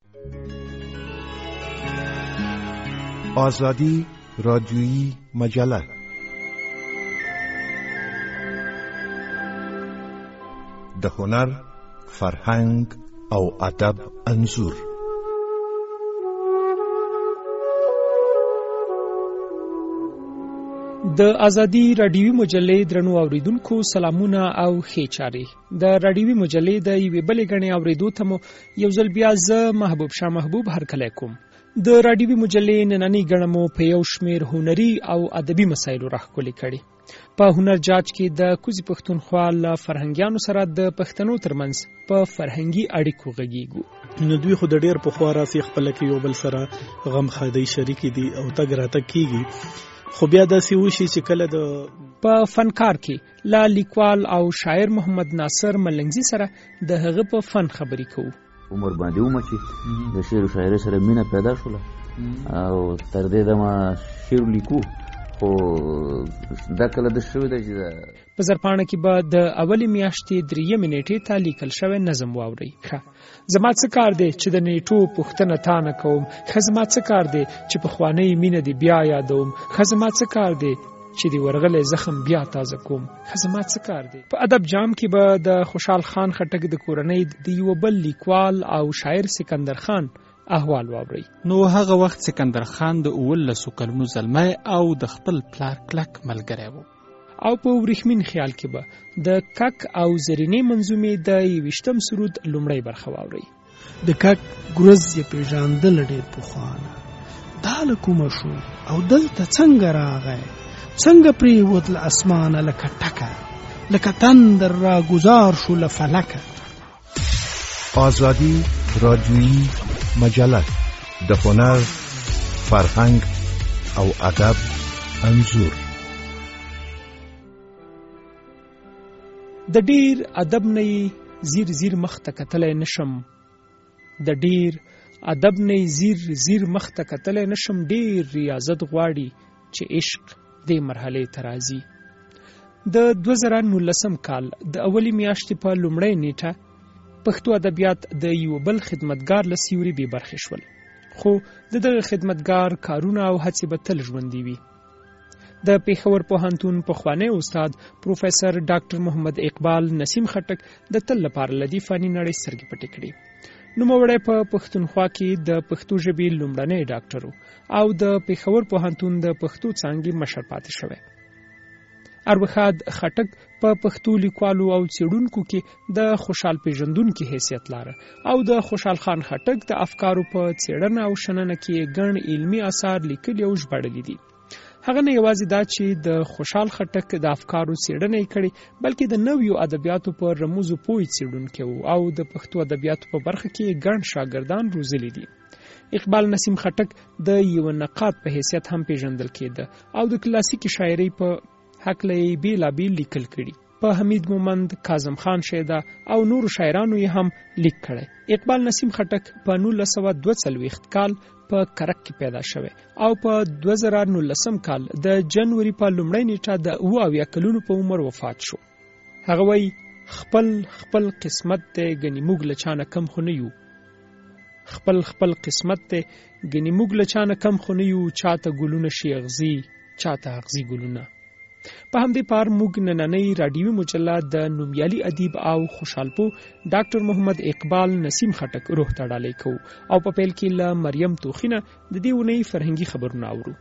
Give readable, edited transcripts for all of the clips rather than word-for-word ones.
آزادی رادیویی مجله د هنر، فرهنګ او ادب انځور. د ازادي رادیوي مجلې درنو اوریدونکو سلامونه او ښې چارې. د رادیوي مجلې د یوې بلې غړي اوریدو ته مو یو ځل بیا زه محبوب شاه محبوب هرکلی کوم. د رادیوي مجلې نننۍ غړه مو په یو شمېر هنري او ادبي مسایلو راښکلې کړي. په هنر جاج کې د کوزي پښتونخوا له فرهنګیانو سره د پښتنو ترمنځ په فرهنګي اړیکو غږیږو. نو دوی خو د ډېر پخوا راځي خپل کې یو بل سره غم خادي شریک دي او تګ راتګ کیږي. خو بیا داسې وشي چې کله د په فنکار کې لا لیکوال او شاعر محمد ناصر ملنګزي سره د هغه په فن خبرې کوو. عمر باندې ومچي د شعر او شاعرۍ سره مینه پیدا شوله او تر دې دمه شعر لیکو. خو دا کله د شوی دی چې په زرپاڼه کې به د اولې میاشتې 3 نیټې ته لیکل شوی نظم واورئ. زما څه کار دی چې د نیټو پوښتنه تا نه کوم، زما څه کار دی چې پخوانۍ مینه دې بیا یادوم، زما څه کار دی چې دی ورغلې زخم بیا تازه کوم، زما څه کار دی. په ادب جام کې به د خوشحال خان خټک د کورنۍ د یو بل لیکوال او شاعر سکندر خان احوال واوري. نو هغه وخت سکندر خان د 19 کلونو زلمی او د خپل پلار کلک ملګری و. او په ورېښمین خیال کې به د کک او زرینې منظومې د 20م سرود لومړی برخه واوري. د کک ګرز یې پیژاندل ډېر پخوانه، دا له کومه شو او دلته څنګه راغی، څنګه پریوت له اسمانه لکه ټکه، لکه تندر را گذار شو له فلکه. آزادی رادیویی مجله د هنر، فرهنګ او ادب انځور. د ډیر ادب نه زیر زیر مخ ته کتلای نشم، د ډیر ادب نه زیر مخ ته کتلای نشم. ډیر ریاضت غواړي چې عشق دې مرحله ته راځي. د 2019 کال د اولی میاشتې په لومړۍ نیټه پښتو ادبیات د یو بل خدمتګار له سیوري بې برخې شول، خو دغه خدمتګار کارونه او هڅې به تل ژوندي وي. د پېښور پوهنتون پخوانی استاد پروفیسر ډاکټر محمد اقبال نسیم خټک د تل لپاره له دې فاني نړۍ سترګې پټې کړې. نوموړی په پښتونخوا کې د پښتو ژبې لومړنی ډاکټر او د پېښور پوهنتون د پښتو څانګې مشر پاتې شوی. اروخاد خټک په پښتو لیکوالو او څېړونکو کې د خوشحال پیژندونکي حیثیت لاره او د خوشحال خان خټک د افکارو په څېړنه او شننه کې ګڼ علمي اثار لیکلي او ژباړلي دي. هغه نه یوازې دا چې د خوشحال خټک د افکارو څېړنه یې کړې، بلکې د نویو ادبیاتو په رموزو پوه څېړونکی او د پښتو ادبیاتو په برخه کې ګڼ شاګردان روزلي دي. اقبال نسیم خټک د یو نقاد په حیثیت هم پیژندل کېده او د کلاسیکي شاعرۍ په هکله یې بیلابیل لیکل کړي. په حمید مومند، کاظم خان شیدا او نورو شاعرانو یې هم لیک کړی. اقبال نسیم خټک په 1942 کال په کرک کې پیدا شوی او په 2019 کال د جنوري په لومړۍ نیټه د 72 کلونو په عمر وفات شو. هغه وایي خپل قسمت ته ګنې موږ له چانه کم خو نه یو، خپل قسمت ته ګنې موږ له چانه کم خو نه یو، چاته ګلونه شي اغزي، چاته اغزي ګلونه. په همدې پار موږ نننۍ رادیوي مجله د نومیالي ادیب او خوشحالپو ډاکټر محمد اقبال نسیم خټک روح ته ډالۍ کوو او په پیل کې له مریم توخینه د دې اونۍ فرهنګي خبرونه اورو.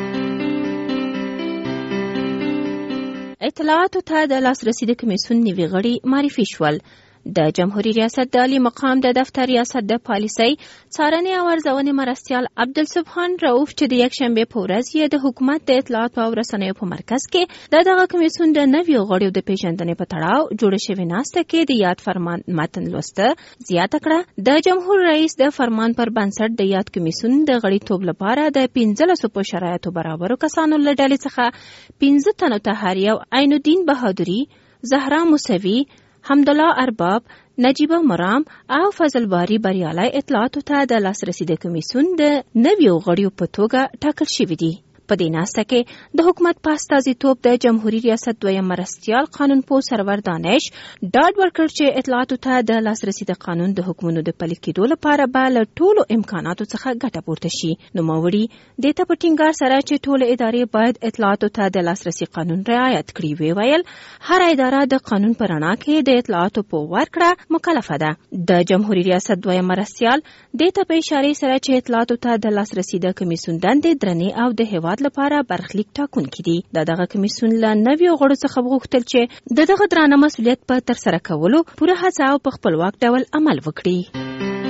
اطلاعاتو ته د لاسرسي د کمیسیون نوي غړي معرفي شول. د جمهوریت ریاست د عالی مقام د دفتر ریاست د پالیسۍ څارنې او ارزونې مرستیال عبدالسبحان رؤف چې د یکشنبې په ورځ یې د حکومت د اطلاعاتو او رسنیو په مرکز کې دغه کمیسیون د نویو غړیو د پیژندنې په تړاو جوړه شوې ناسته کې د یاد فرمان متن لوسته زیاته کړه. د جمهور رئیس د فرمان پر بنسټ د یاد کمیسیون د غړیتوب لپاره د 15 په شرایطو برابرو کسانو له ډلې څخه 15 تنو ته هر یو عین الدین بهادری، زهرا موسوي، حمدالله ارباب، نجیبه مرام او فضل باری بریالی اطلاعاتو ته د لاسرسي د کمیسیون د نویو غړیو په توګه ټاکل شوي دي. په دې ناسته کې د حکومت په استازیتوب د جمهوریت ریاست دویم مرستیال قانونپوه سرور دانش ډاډ ورکړ چې اطلاعاتو ته د لاسرسي د قانون د حکمونو د پلي کېدو لپاره به له ټولو امکاناتو څخه ګټه پورته شي. نوموړي دې ته په ټینګار سره چې ټولې ادارې باید اطلاعاتو ته د لاسرسي قانون رعایت کړي ویل هر اداره د قانون په رڼا کې د اطلاعاتو په ورکړه مکلفه ده. د جمهوریت ریاست دویم مرستیال دې ته په اشاره سره چې اطلاعاتو ته د لاسرسي د کمیسیون دندې درنې او د هیواد لپاره برخلیک ټاکونکي دي. دغه کمیسیون له نویو غړو څخه وغوښتل چې دغه درانه مسؤلیت په ترسره کولو پوره هڅه او په خپلواک ډول عمل وکړي.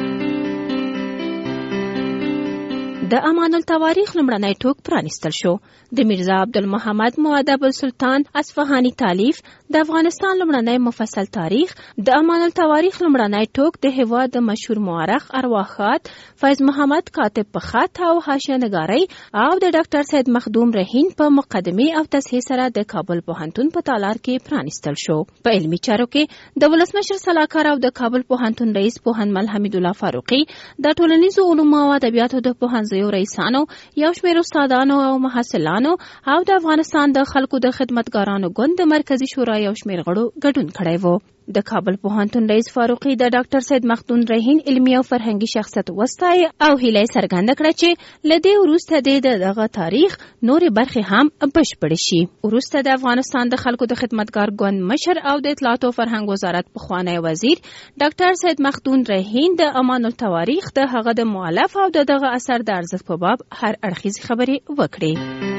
د امان التواریخ لمړنی ټوک پرانیستل شو. د میرزا عبدالمحمد مؤدب السلطان اصفهاني تالیف د افغانستان لمړنی مفصل تاریخ د امان التواریخ لمړنی ټوک د هیواد د مشهور مورخ ارواښاد فیض محمد کاتب په خط او حاشیه نګارۍ او د ډاکټر سید مخدوم رهین په مقدمې او تصحیح سره د کابل پوهنتون په تالار کې پرانیستل شو. په علمي چارو کې د ولسمشر سلاکار او د کابل پوهنتون رئیس پوهنمل حمید الله فاروقي د ټولنیزو علومو او ادبیاتو د پوهنځیو رئیسانو یو شمېر استادانو او محصلانو او د افغانستان د خلکو د خدمتګارانو ګوند د مرکزی شورا یو شمېر غړو ګډون کړی وو. د کابل پوهنتون رئیس فاروقي د ډاکټر سید مخدوم رهین علمي او فرهنګي شخصیت وستای او هیله څرګنده کړه چې لدې وروسته دغه تاریخ نورې برخې هم بشپړې شي. وروسته د افغانستان د خلکو د خدمتګار ګوند مشر او د اطلاعات او فرهنګ وزارت پخوانی وزیر ډاکټر سید مخدوم رهین د امان التواریخ د هغه د مؤلف او دغه اثر د ارزښت په باب هر اړخیزې خبرې وکړې.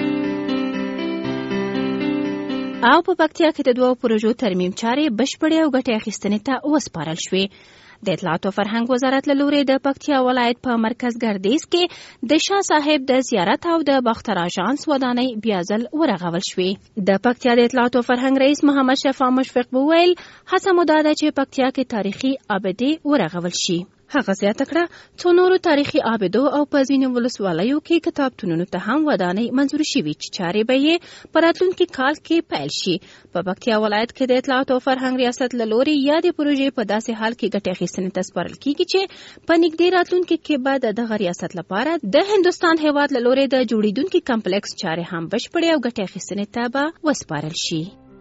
او په پکتیا کې د 2 پروژو ترمیم چارې بشپړې او ګټې اخیستنې ته وسپارل شوې. د اطلاعات او فرهنګ وزارت له لوري د پکتیا ولایت په مرکز ګردیز کې د شاه صاحب د زیارت او د باختر اژانس ودانۍ بیا ځل ورغول شوې. د پکتیا د اطلاعات او فرهنګ رئیس محمد شفیع مشفق وویل هڅه مو دا ده چې پکتیا کې تاریخي ابدې ورغول شي. هغه زیاته کړه څو نورو تاریخي آبدو او په ځینو ولسوالیو کې کتابتونونو ته هم ودانۍ منظور شوي چې چارې به یې په راتلونکي کال کې پیل شي. په پکتیا ولایت کې د اطلاعات او فرهنګ ریاست له لوري یادې پروژې په داسې حال کې ګټې اخیستنې ته سپارل کیږي چې په نږدې راتلونکي کې به د دغه ریاست لپاره د هندوستان هیواد له لوري د جوړیدونکي کمپلیکس چارې هم بشپړې او ګټې اخیستنې ته به وسپارل شي.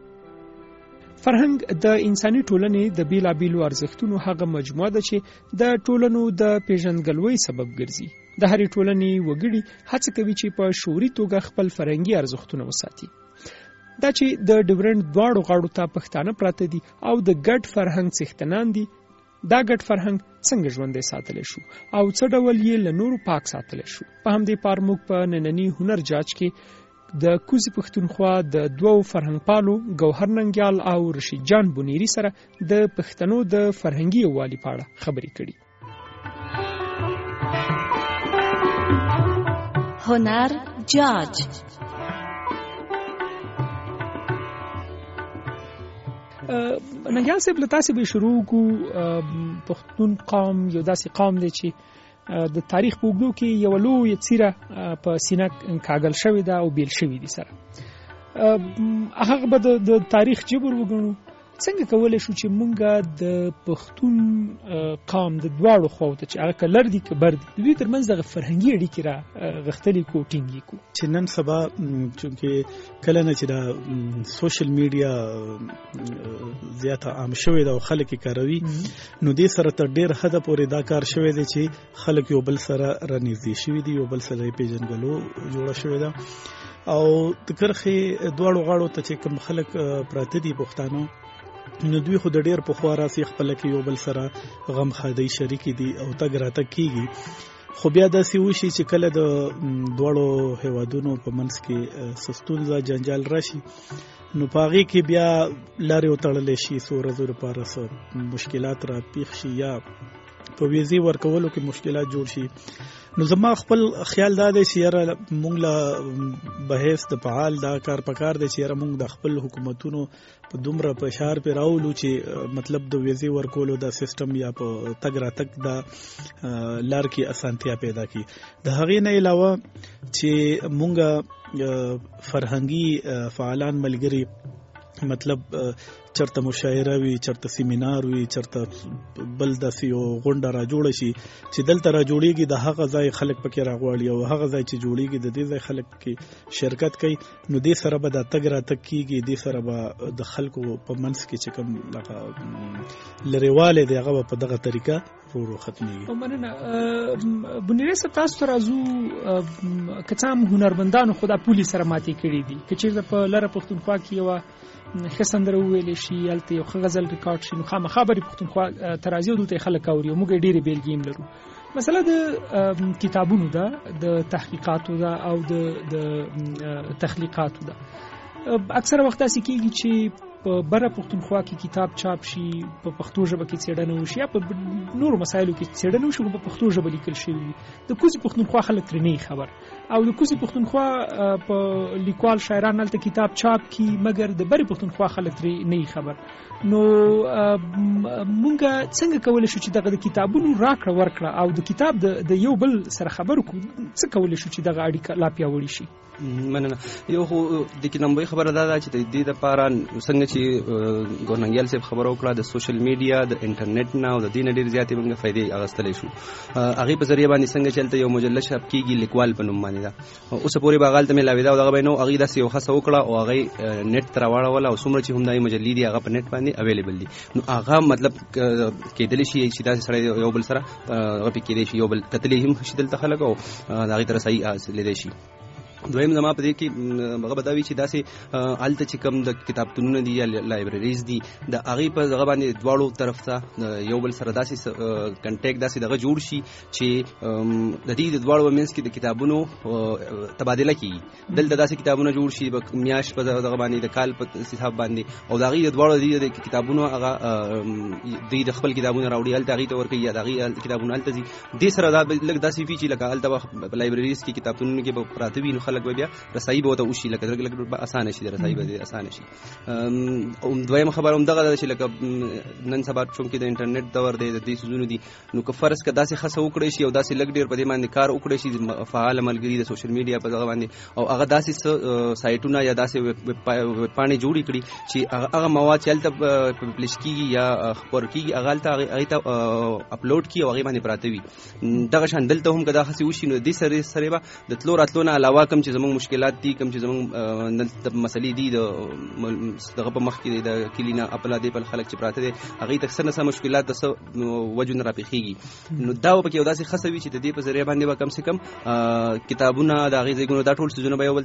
فرهنګ د انساني ټولنې د بیلابیلو ارزښتونو هغه مجموعه ده چې د ټولنو د پیژندګلوۍ سبب ګرځي. د هرې ټولنې وګړي هڅه کوي چې په شعوري توګه خپل فرهنګي ارزښتونه وساتي. دا چې د ډیورنډ دواړو غاړو ته پښتانه پراته دي او د ګډ فرهنګ څښتنان دي. دا ګډ فرهنګ څنګه ژوندی ساتلی شو او څه ډول یې له نورو پاک ساتلی شو. په همدې پار موږ په ننني هنر جاج کې د کوزي پښتونخوا د 2 فرهنګپالو ګوهر ننګیال او رشید جان بونیری سره د پښتنو د فرهنګي یووالي په اړه خبرې کړي. هنر جاج. ننګیال صاحب له تاسې به شروع کو. پښتون قوم یو داسې قوم دی چې د تاریخ په اوږدو کې یو لویه څیره په سینه کاږل شوې ده او بیل شوې دي سره. هغه به د تاریخ جبر وګڼو. څنګه کولی شو چې مونږ د پښتون قوم د دواړو خواو ته چې هغه که لر دي که بر دي د دوی ترمنځ دغه فرهنګي اړیکې را غښتلې کو ټینګې کو؟ چې نن سبا چونکې کله نه چې د سوشل میډیا زیاته عام شوې ده او خلک یې کاروي نو دې سره تر ډېر حده پورې دا کار شوی دی چې خلک یو بل سره رانږدې شوي دي، یو بل سره یې پیژنګلو جوړه شوې ده. او د کرښې دواړو غاړو ته چې کوم خلک پراته دي پښتانه نو دوی خو د ډېر پخوا راځي خپل کې یو بل سره غم خادي شریک دي او تګ راتګ کیږي. خو بیا داسې وشي چې کله د دواړو هیوادونو په منځ کې ستونزه جنجال راشي نو په هغې کې بیا لارې وتړلی شي، څو ورځو لپاره مشکلات را پیښ شي یا په ویزې ورکولو کې مشکلات جوړ شي. نو زما خپل خیال دا دی چې یاره مونږ له بحث د فعال دا کار پکار دی چې یاره مونږ د خپل حکومتونو په دومره فشار پې راولو چې مطلب د ویزې ورکولو دا سیستم یا په تګ راتګ دا لار کې اسانتیا پیدا کړي. د هغې نه علاوه چې مونږ فرهنګي فعالان ملګري مطلب چرته مشاعره وي، چرته سیمینار وي، چرته بل داسې یو غونډه را جوړه شي چې دلته را جوړیږي، د هغه ځای خلک پکې راغواړي او هغه ځای چې جوړیږي د دې ځای خلک کې شرکت کوي، نو دې سره به د تګ راتګ کیږي، دې سره به د خلکو په منځ کې چې کوم لرېوالی دی هغه به په دغه طریقه ورو ختمېږي. مننه. بنیرې صاحب، تاسو ته راځو، که څه هم هنرمندانو خو دا پولې سره ماتې کړي دي، که چېرته په لره پښتونخوا کې یوه ښه سندره وویلی شي، هلته یو ښه غزل ریکارډ شي، نو خامخا به پښتونخوا ته راځي او دلته یې خلک اوري او موږ یې ډېرې بېلګې هم لرو. مسله د کتابونو ده، د تحقیقاتو ده او د تخلیقاتو ده. اکثره وخت داسې کېږي چې په بره پښتونخوا کې کتاب چاپ شي، په پښتو ژبه کې څېړنه وشي، یا په نورو مسایلو کې څېړنه وشي، په پښتو ژبه لیکل شوي وي. د کوزې پښتونخوا خلک ترې نه خبر، او د کوزې پښتونخوا په لیکوال شاعران هلته کتاب چاپ کی، مګر د برې پښتونخوا خلک ترې نه خبر. نو مونږ څنګه کولی شو چې دغه د کتابونو راکړه ورکړه او د کتاب د یو بل سره خبرو کو، څه کولی شو چې دغه اړیکه لا پیاوړې شي؟ مننه. یو خو د کې لومړی خبره دا ده چې د دې دپاره څنګه چې ګورننګیال صاحب خبره وکړه د سوشل میډیا، د انټرنیټ نه او د دې نه ډېرې زیاتې موږ فایدې اخیستلی شو. هغې په ذریعه باندې څنګه چې هلته یو مجله چاپ کېږي لیکوال په نوم باندې ده، اوسه پورې به هغه هلته مېلاوېده او دغه به نه و، هغې داسې یو هڅه وکړه او هغې نېټ ته راواړوله او څومره چې هم دا مجلې دي هغه په نېټ باندې اویلیبل دي. نو هغه مطلب کېدلی شي چې داسې سړی یو بل سره هغه پې کېدی شي، یو بل کتلی هم شي دلته خلک او هغې ته رسایي حاصلېدی شي. دویم زما په دې کې هغه به دا وي چې داسې هلته چې کوم د کتابتونونه دي یا لایبرریز دي، د هغې په هغه باندې دواړو طرف ته یو بل سره داسې کنټیکټ داسې دغه جوړ شي چې د دې د دواړو منځ کې د کتابونو تبادله کېږي. دلته داسې کتابونه جوړ شي میاشت په دغه باندې د کال په حساب باندې، او د هغې د دواړو د کتابونو هغه دوی د خپل کتابونه راوړي هلته هغې ته ورکوي یا د هغې کتابونه هلته ځي. دې سره دا لږ داسې وي چې لکه هلته به په لایبرریز کې کتابتونونو کې به پراته وي، نو خلک به بیا رسایي به ورته وشي، لکه لږ به اسانه شي، د رسایي به اسانه شي. دویمه خبره هم دغه ده چې لکه نن سبا چونکې د انټرنیټ دور دی، د دې څیزونو دي، نو که فرض که داسې هڅه وکړی شي او داسې لږ ډېر په دې باندې کار وکړی شي، فعاله ملګري د سوشل میډیا په دغه باندې، او هغه داسې سایټونه یا داسې ویبپاڼې جوړې کړي چې هغه مواد چې هلته پبلش کېږي یا خپور کېږي هغه هلته هغې ته اپلوډ کړي او هغې باندې پراته وي. دغه شان دلته هم که دا هڅې وشي، نو د دې سره به د تلو راتلو نه علاوه کوم چې زموږ مشکلات دي، کوم چې زموږ مسلې دي دغه په مخ کې د کلي نه اپلا دی بل خلک چې پراته دي، هغې ته څه نه څه مشکلات د څه وجو نه راپېښېږي. نو دا به پکې یو داسې هڅه وي چې د دې په ذریعه باندې به کم سے کم کتابونه د هغې ځایونو دا ټول څیزونه به یو بل